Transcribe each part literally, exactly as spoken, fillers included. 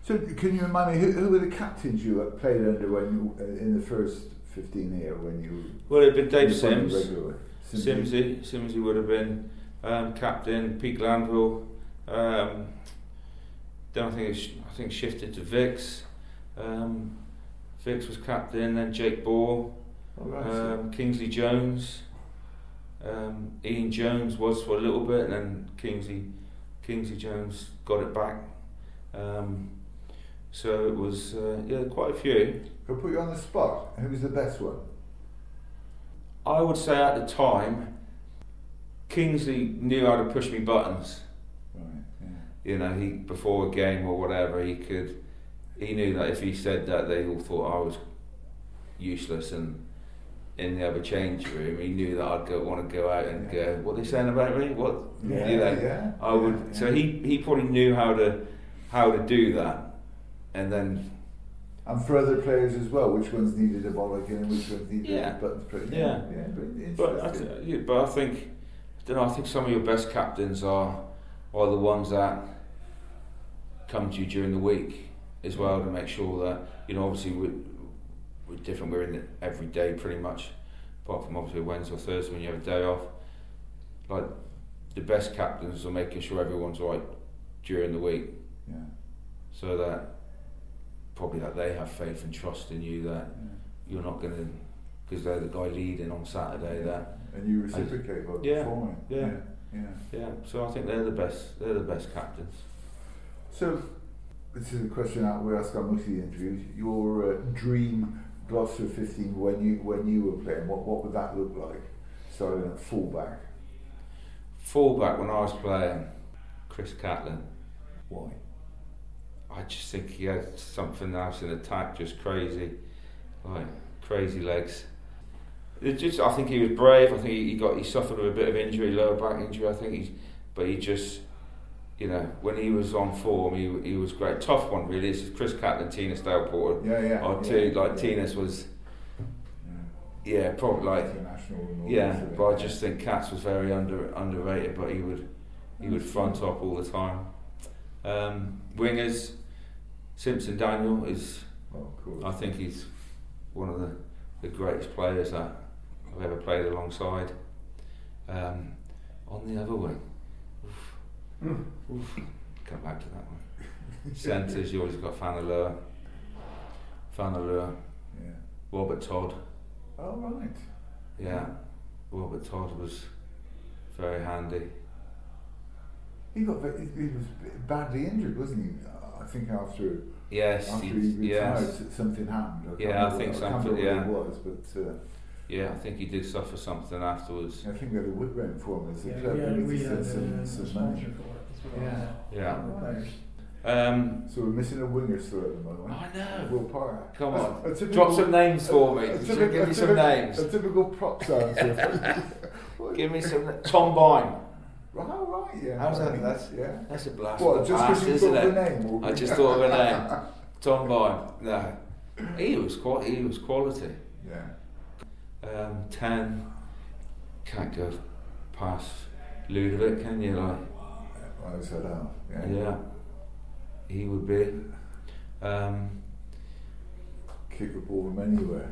So can you remind me, who, who were the captains you played under when you, uh, in the first fifteen here when you... Well, it'd been Dave Sims, Simsy. Simsy, Simsy would have been um, captain, Pete Glanville, um, then I think it sh- I think shifted to Vix, um, Vix was captain, then Jake Ball, Oh, right, um, so. Kingsley Jones, um, Ian Jones was for a little bit, and then Kingsley, Kingsley Jones got it back. Um, so it was, uh, yeah, quite a few. I'll put you on the spot. Who was the best one? I would say at the time, Kingsley knew how to push me buttons. Right, yeah. You know, he before a game or whatever, he could. He knew that if he said that, they all thought I was useless. And in the other change room, he knew that I'd go want to go out and yeah. go, "What are they saying about me? What?" Yeah, you know, yeah. I would. Yeah, yeah. So he he probably knew how to how to do that, and then. And for other players as well, which ones needed a bollocking and which ones needed Yeah. buttons pressed. Yeah. Yeah, very But I, interesting. th- yeah, but I think, I don't know. I think some of your best captains are are the ones that come to you during the week as well, to make sure that, you know, obviously we're, we're different. We're in it every day pretty much, apart from obviously Wednesday or Thursday when you have a day off. Like the best captains are making sure everyone's right during the week, Yeah. so that probably that they have faith and trust in you that Yeah. you're not going to, because they're the guy leading on Saturday. That And you reciprocate by Yeah, performing. yeah. yeah. Yeah. yeah. So I think they're the best. They're the best captains. So, this is a question that we ask on most of the interviews. Your uh, dream Gloucester fifteen when you when you were playing, what what would that look like? Starting at fullback. Fullback when I was playing, Chris Catlin. Why? I just think he had something else in attack, just crazy, like crazy legs. It just, I think he was brave. I think he, he got he suffered with a bit of injury, lower back injury. I think he's, but he just, you know, when he was on form, he he was great. Tough one really. It's Chris Catlin, Tinas Daleporter. Yeah, yeah. I'd yeah, tell you, like yeah. Tinas was, Yeah. yeah, probably like. International and all Yeah, this of it, but I yeah. just think Katz was very under underrated, but he would he would front up all the time. Um, wingers, Simpson Daniel is, Oh, of course. I think he's one of the, the greatest players that I've ever played alongside. Um, on the other wing, oof, Mm. oof, come back to that one. Centres, you always got Fanalua, Fanalua, Yeah. Robert Todd. Oh, right. Yeah, Robert Todd was very handy. He got ve- he he was badly injured, wasn't he? I think after Yes, after he, he retired, yes, something happened. I can't Yeah, I remember think what- I can't something, remember yeah. what it was, but uh, yeah. I think he did suffer something afterwards. I think we had a whip round for him as a Yeah, club. we had, and we he had sent uh, some, a some money. sponsor for it as well. Yeah. Yeah. The players. Um, So we're missing a winger still at the moment. I know. Will Parra. Come A- on, a typical- drop some names for me. a Just typical- give a me some typical- names. A typical props answer. Give me some. Tom Bine. Right, right, yeah. How's that? right, That's yeah. that's a blast. What, from just the because past, you isn't thought of it? a name? Or I just thought of a name. Tom Bine. No, he was qual- He was quality. Yeah. Um, ten. Can't go past Ludovic, can you? Like, I was head out. Yeah. yeah, he would be. Um, Kick a ball from anywhere.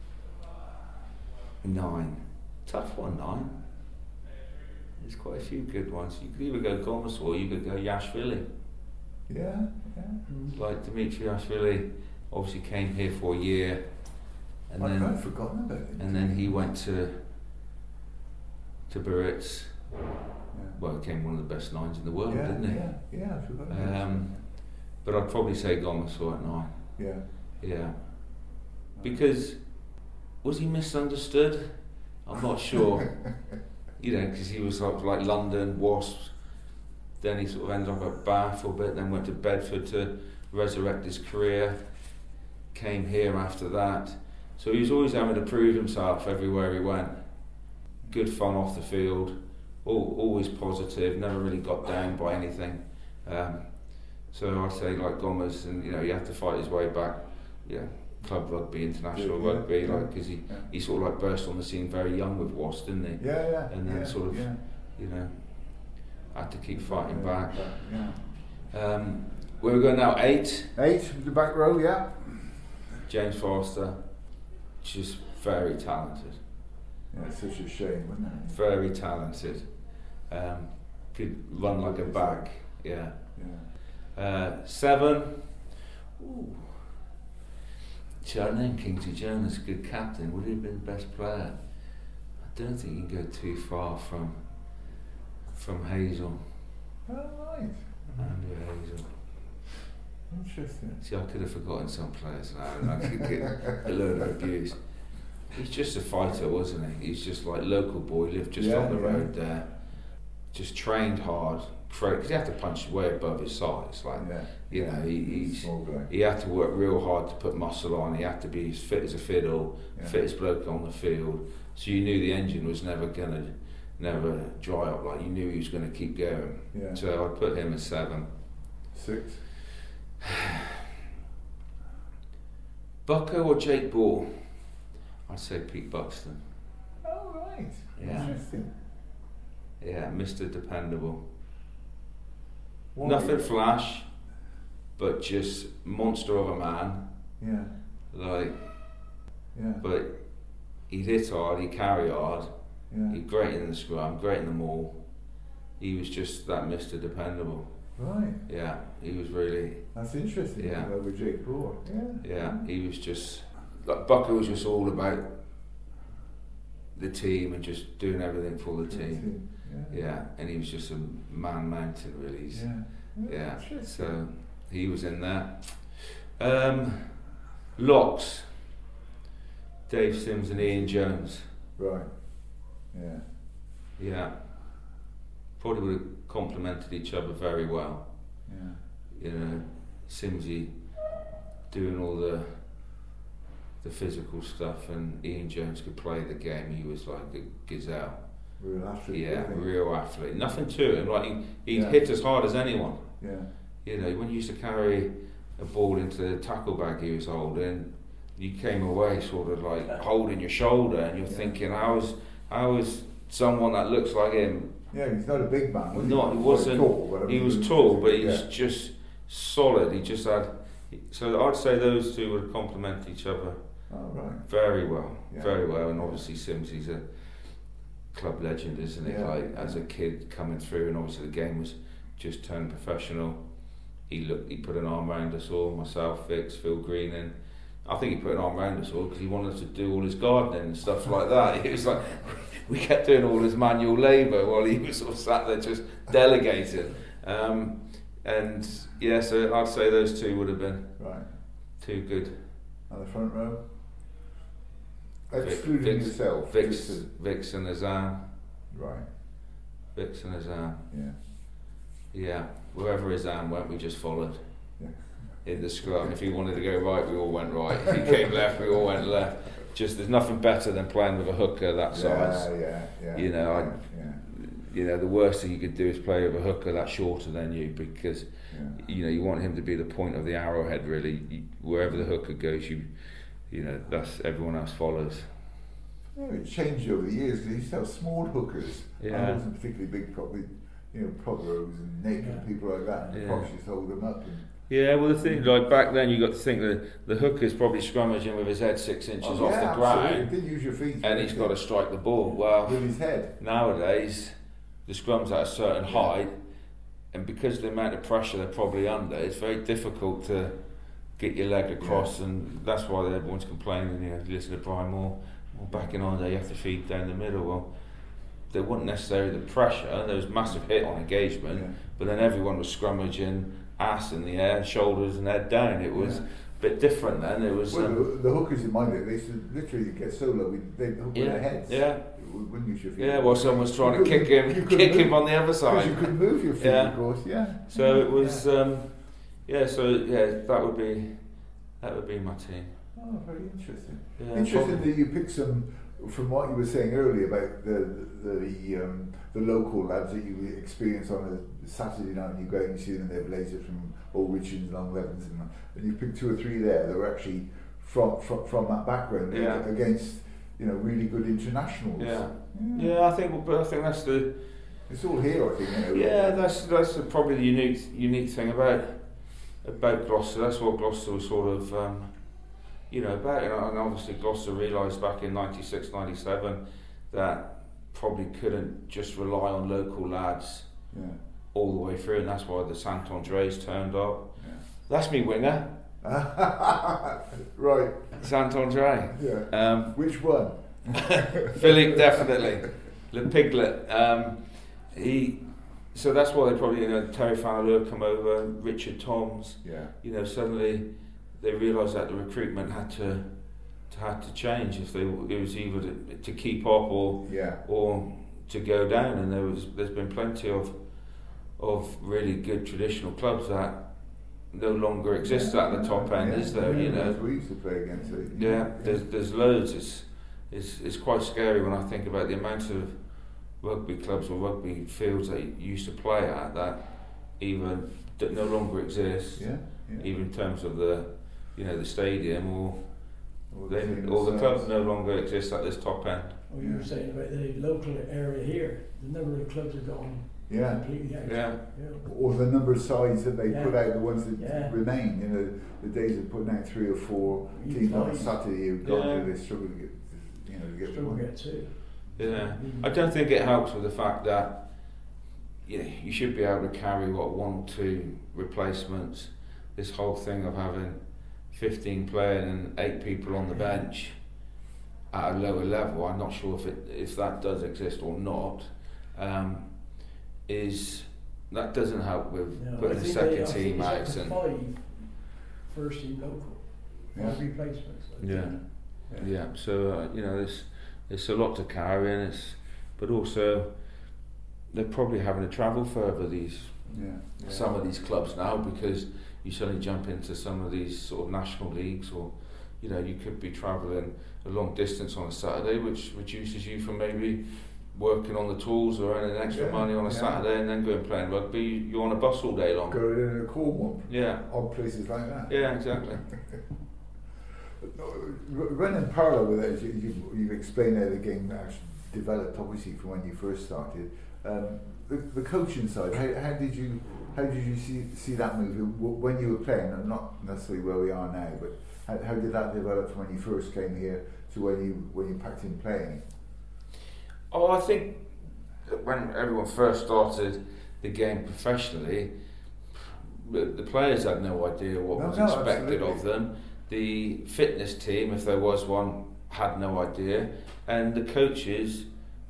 Nine. Tough one, nine. There's quite a few good ones. You could either go Gomes or you could go Yashvili. Yeah, yeah. Like Dimitri Yashvili obviously came here for a year and I'd then kind of forgotten about it. and then he went to to Biarritz. Yeah. Well, became one of the best nines in the world, yeah, didn't he? Yeah, yeah, I forgot about Um, but I'd probably say Gomes at nine. it. Yeah. Yeah. Because was he misunderstood? I'm not sure. You know, because he was sort of like London, Wasps, then he sort of ended up at Bath for a bit, then went to Bedford to resurrect his career, came here after that. So he was always having to prove himself everywhere he went. Good fun off the field, all, always positive, never really got down by anything. Um, so I'd say like Gomes, and you know, he had to fight his way back. Yeah. Club rugby, international Yeah, rugby, yeah, like because he, yeah. he sort of like burst on the scene very young with Wasps, didn't he? Yeah, yeah. And then yeah, sort of, yeah. you know, had to keep fighting yeah, back. Yeah. Um, we're going now eight. Eight, the back row, yeah. James Forster, just very talented. Yeah, it's such a shame, wasn't it? Very talented. Um, could run like a back. Yeah. Yeah. Uh, seven. Ooh. See, I named Kingsley Jones, good captain. Would he have been the best player? I don't think you can go too far from from Hazel. Oh, right. Andrew Hazel. Interesting. See, I could have forgotten some players now, and I could get a load of abuse. He's just a fighter, wasn't he? He's just like local boy, lived just Yeah, on the yeah. road there. Just trained hard, because he had to punch way above his size. Like, Yeah. you know, he he's, Small guy. he had to work real hard to put muscle on. He had to be as fit as a fiddle, Yeah. fittest bloke on the field. So you knew the engine was never gonna, never dry up. Like you knew he was gonna keep going. Yeah. So I'd put him as seven. Six. Bucko or Jake Ball? I'd say Pete Buxton. Oh, right. Yeah. Interesting. Yeah, Mister Dependable. Why? Nothing flash, but just monster of a man. Yeah. Like, Yeah. but he'd hit hard, he'd carry hard, Yeah. he'd great in the scrum, great in the maul. He was just that Mister Dependable. Right. Yeah, he was really, That's interesting. Yeah. Over Jake Paul. Yeah. yeah, he was just, like Bucko was just all about the team and just doing everything for the team. Yeah. Yeah, and he was just a man mountain really. He's, Yeah. yeah, Interesting. so he was in there. Um, locks, Dave Sims and Ian Jones. Right. Yeah. Yeah, probably would have complemented each other very well. Yeah. You know, Simsy doing all the the physical stuff, and Ian Jones could play the game. He was like a gazelle. Real athlete. Yeah, wasn't he? real athlete. Nothing to him. Like he, he'd Yeah. hit as hard as anyone. Yeah. You know, when you used to carry a ball into the tackle bag he was holding, you came away sort of like holding your shoulder, and you're Yeah. thinking, how is how is someone that looks like him? Yeah, he's not a big man. Was Not, he he wasn't. Tall, but I He mean, was tall, but he's yeah. just solid. He just had. So I'd say those two would complement each other Oh, right. very well, Yeah. very well. And obviously Sims, he's a club legend, isn't he? Yeah. Like as a kid coming through, and obviously the game was just turned professional. He looked. He put an arm around us all, myself, Vix, Phil Green, and I think he put an arm around us all because he wanted us to do all his gardening and stuff like that. It was like we kept doing all his manual labour while he was sort of sat there just delegating. Um, and yeah, so I'd say those two would have been Right. two good. And the front row? Vic- Excluding Vix- yourself. Vix, just to- Vix and Azam. Right. Vix and Azam. Yeah. Yeah, wherever Azam went, we just followed. Yeah. In the scrum. If he wanted to go right, we all went right. If he came left, we all went left. Just there's nothing better than playing with a hooker that size. Yeah, yeah, yeah. You know, I- yeah, You know, the worst thing you could do is play with a hooker that's shorter than you, because yeah. you know you want him to be the point of the arrowhead. Really, you, wherever the hooker goes, you you know that's everyone else follows. Yeah, it changed over the years because he used to have small hookers. Yeah. I wasn't particularly big, probably, you know, Proveros and Nick and Yeah. people like that. And Yeah. Posh used to hold them up. And, Yeah, well the thing, like back then, you got to think that the hooker's probably scrummaging with his head six inches oh, off yeah, the ground, absolutely. Didn't use your feet. and he's got to strike the ball. Well, with his head. nowadays, the scrum's at a certain height, and because of the amount of pressure they're probably under, it's very difficult to get your leg across, Yeah. and that's why everyone's complaining. You know, if you listen to Brian Moore, well, back in our day, you have to feed down the middle. Well, there wasn't necessarily the pressure. There was massive hit on engagement, Yeah. but then everyone was scrummaging, ass in the air, shoulders and head down. It was Yeah. a bit different then. It was. Well, Um, the, the hookers in my day, they used to literally get so low, we- they'd hook with yeah, their heads. yeah, You wouldn't use your feet. yeah. Well, someone's trying You to kick couldn't- him, you couldn't kick him move- on the other Because side. you couldn't move your feet, Yeah. of course, yeah. So it was, Yeah. um, yeah. So yeah, that would be, that would be my team. Oh, very interesting. Yeah, Interesting probably. that you picked some from what you were saying earlier about the the the, um, the local lads that you experience on a Saturday night, and you go out and you see them in their blazers from Old Richards, Long Levens, and, and you picked two or three there that were actually from from, from that background Yeah. against, you know, really good internationals. Yeah, yeah. I think, but I think that's the, It's all here, I think. You know, yeah, that's that's the, probably the unique unique thing about about Gloucester. That's what Gloucester was sort of, um, you know, about. And obviously Gloucester realised back in ninety-six, ninety-seven that probably couldn't just rely on local lads yeah. all the way through, and that's why the Sant Andres turned up. Yeah. That's me winger. Right. Sant Andre. Yeah. Um, Which one? Philippe, definitely. Le Piglet. Um, he. So that's why they probably, you know, Terry Fowler come over, Richard Toms. Yeah. You know, suddenly they realised that the recruitment had to, to had to change if they it was either to, to keep up or yeah. or to go down. And there was there's been plenty of of really good traditional clubs that no longer exist yeah. at the top end, yeah. is there? Yeah. You know, we used to play against it. yeah, Yeah. there's there's loads. It's it's it's quite scary when I think about the amount of rugby clubs or rugby fields that you used to play at that even that no longer exist. Yeah. yeah. Even in terms of the, you know, the stadium or Or they, the or the things, clubs uh, no longer exist at this top end. Well, you were saying about the local area here, the number of clubs have gone Yeah. completely out. Yeah. Yeah. Or the number of sides that they Yeah. put out, the ones that Yeah. remain. You know, the days of putting out three or four You teams on a find- Saturday, you've gone Yeah. to they struggle to get, you know, to get Struggle one. to get two. Yeah, Mm. I don't think it helps with the fact that, you know, you should be able to carry what one or two replacements. This whole thing of having fifteen playing and eight people on the bench at a lower level, I'm not sure if it if that does exist or not. Um, is that doesn't help with No, I putting a think second they- I think team it's up out to and five first team local. Yeah. Five replacements. I yeah. think. Yeah, so uh, you know, it's it's a lot to carry, and it's but also they're probably having to travel further. These Yeah. yeah. some of these clubs now because you suddenly jump into some of these sort of national leagues, or you know, you could be travelling a long distance on a Saturday, which reduces you from maybe working on the tools or earning extra Yeah, money on a yeah. Saturday and then going playing rugby. You're on a bus all day long. Go in a Cornwall, Yeah, odd places like that. yeah, exactly. Running parallel with it, you, you've, you've explained how the game actually developed, obviously, from when you first started. Um, the, the coaching side, how, how did you how did you see see that move W- when you were playing? And not necessarily where we are now, but how, how did that develop from when you first came here to when you when you packed in playing? Oh, I think that when everyone first started the game professionally, the, the players had no idea what No, was no, expected absolutely. of them. The fitness team, if there was one, had no idea, and the coaches,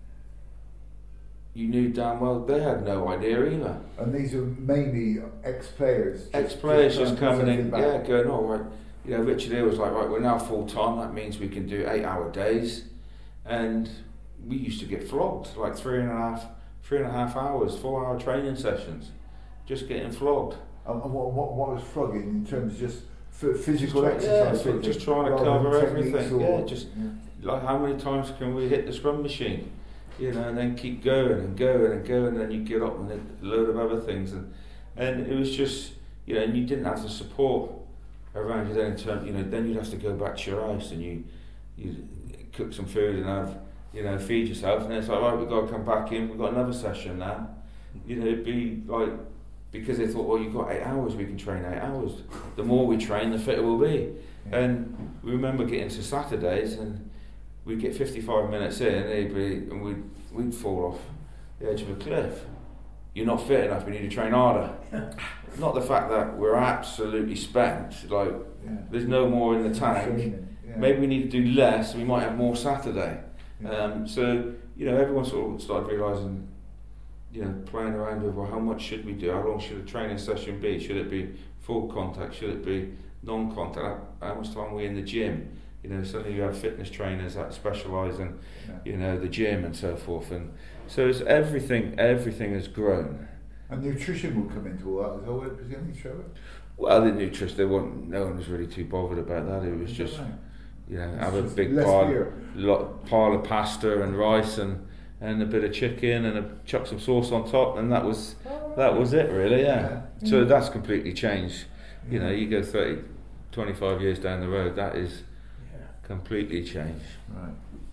you knew damn well they had no idea either. And these are mainly ex-players. just- Ex-players just, trying to coming in, put yeah, something back. going, oh, right. You know, Richard here was like, right, we're now full time. That means we can do eight-hour days, and we used to get flogged like three and a half, three and a half hours, four-hour training sessions, just getting flogged. And and what, what, what was flogging in terms of just f- physical Just try- exercise? yeah, sort of just thing, trying to rather cover than techniques everything, or- yeah, just- Like, how many times can we hit the scrum machine? You know, and then keep going and going and going, and then you get up and then a load of other things, and and it was just, you know, and you didn't have the support around you then in terms, you know, then you'd have to go back to your house and you you cook some food and have, you know, feed yourself, and then it's like, right, we've got to come back in, we've got another session now. You know, it'd be like, because they thought, well, you've got eight hours, we can train eight hours. The more we train, the fitter we'll be. Yeah. And we remember getting to Saturdays and we'd get fifty-five minutes in and, it'd be, and we'd, we'd fall off the edge of a cliff. You're not fit enough, we need to train harder. Not the fact that we're absolutely spent, like Yeah. there's no more in the tank. Training, yeah. Maybe we need to do less, we might have more Saturday. Yeah. Um, so, you know, everyone sort of started realising, you know, playing around with, well, how much should we do? How long should a training session be? Should it be full contact? Should it be non-contact? How, how much time are we in the gym? You know, suddenly you have fitness trainers that specialise in, Yeah. you know, the gym and so forth. And so it's everything, everything has grown. And nutrition will come into all that as well, would it, presumably, Trevor? Well, the nutrition, they weren't, no one was really too bothered about that. It was Is that just, right? you know, It's have a just big less pile, beer. lot, pile of pasta and rice and, and a bit of chicken and a, chuck some sauce on top, and that was that was it really, yeah. Yeah. So Yeah. that's completely changed. You know, Yeah. you go thirty, twenty-five years down the road, that is Yeah. completely changed. Right.